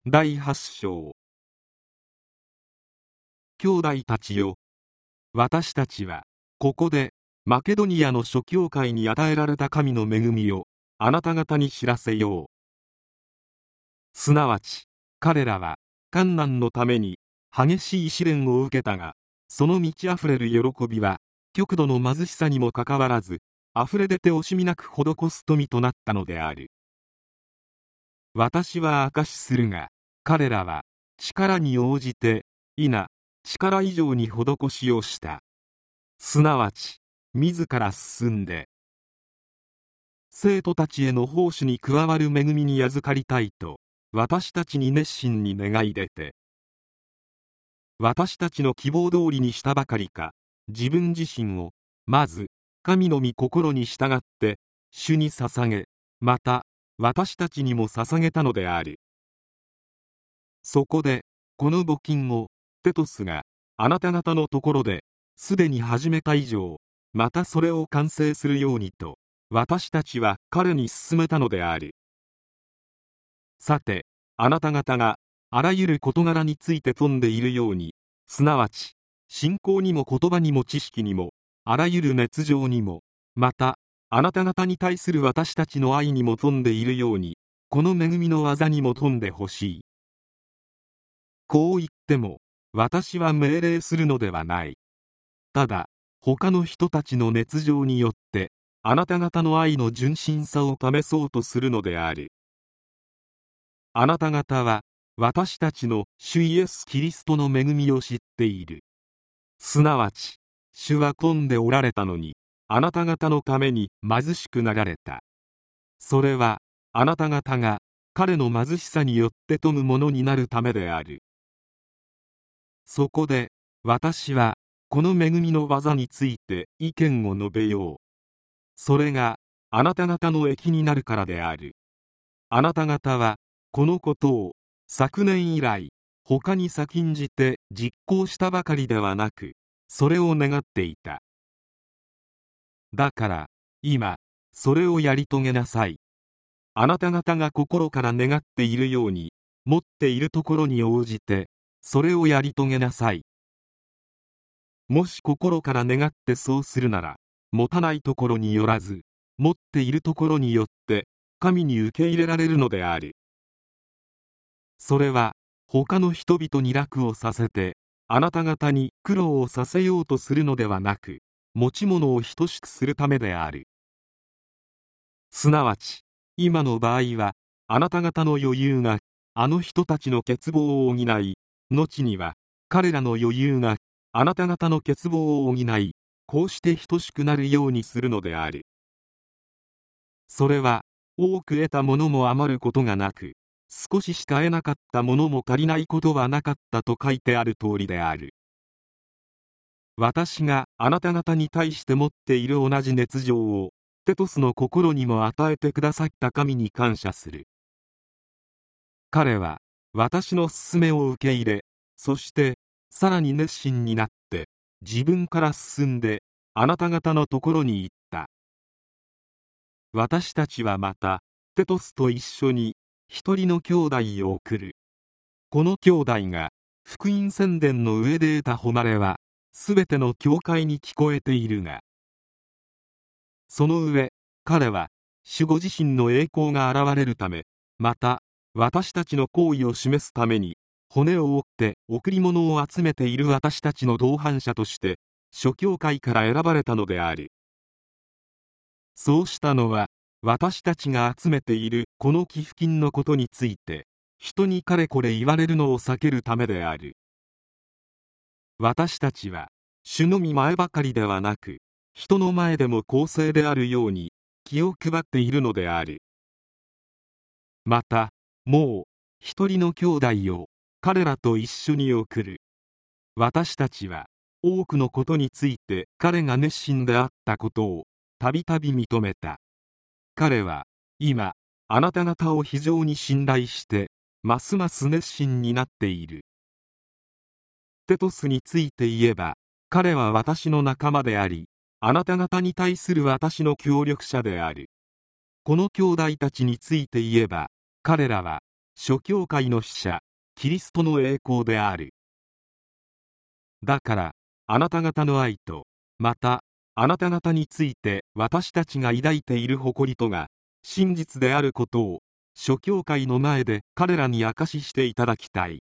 第8章。兄弟たちよ、私たちはここでマケドニアの諸教会に与えられた神の恵みをあなた方に知らせよう。すなわち彼らは患難のために激しい試練を受けたが、その満ち溢れる喜びは極度の貧しさにもかかわらず溢れ出て惜しみなく施す富となったのである。私は証しするが、彼らは力に応じて否力以上に施しをした。すなわち自ら進んで生徒たちへの奉仕に加わる恵みに預かりたいと私たちに熱心に願い出て、私たちの希望通りにしたばかりか、自分自身をまず神の御心に従って主に捧げ、また私たちにも捧げたのである。そこでこの募金をテトスがあなた方のところですでに始めた以上、またそれを完成するようにと私たちは彼に勧めたのである。さてあなた方があらゆる事柄について富んでいるように、すなわち信仰にも言葉にも知識にもあらゆる熱情にも、またあなた方に対する私たちの愛にも富んでいるように、この恵みの技にも富んでほしい。こう言っても私は命令するのではない。ただ他の人たちの熱情によってあなた方の愛の純真さを試そうとするのである。あなた方は私たちの主イエス・キリストの恵みを知っている。すなわち主は富んでおられたのにあなた方のために貧しくなられた。それはあなた方が彼の貧しさによって富むものになるためである。そこで私はこの恵みの技について意見を述べよう。それがあなた方の益になるからである。あなた方はこのことを昨年以来他に先んじて実行したばかりではなく、それを願っていた。だから今それをやり遂げなさい。あなた方が心から願っているように、持っているところに応じてそれをやり遂げなさい。もし心から願ってそうするなら、持たないところによらず持っているところによって神に受け入れられるのである。それは他の人々に楽をさせてあなた方に苦労をさせようとするのではなく、持ち物を等しくするためである。すなわち今の場合はあなた方の余裕があの人たちの欠乏を補い、後には彼らの余裕があなた方の欠乏を補い、こうして等しくなるようにするのである。それは多く得たものも余ることがなく、少ししか得なかったものも足りないことはなかったと書いてある通りである。私があなた方に対して持っている同じ熱情をテトスの心にも与えてくださった神に感謝する。彼は私の勧めを受け入れ、そしてさらに熱心になって自分から進んであなた方のところに行った。私たちはまたテトスと一緒に一人の兄弟を送る。この兄弟が福音宣伝の上で得た誉れはすべての教会に聞こえているが、その上彼は主ご自身の栄光が現れるため、また私たちの行為を示すために骨を折って贈り物を集めている私たちの同伴者として諸教会から選ばれたのである。そうしたのは私たちが集めているこの寄付金のことについて人にかれこれ言われるのを避けるためである。私たちは主の御前ばかりではなく人の前でも公正であるように気を配っているのである。またもう一人の兄弟を彼らと一緒に送る。私たちは多くのことについて彼が熱心であったことをたびたび認めた。彼は今あなた方を非常に信頼してますます熱心になっている。テトスについて言えば、彼は私の仲間であり、あなた方に対する私の協力者である。この兄弟たちについて言えば、彼らは諸教会の使者キリストの栄光である。だからあなた方の愛と、またあなた方について私たちが抱いている誇りとが真実であることを諸教会の前で彼らに証ししていただきたい。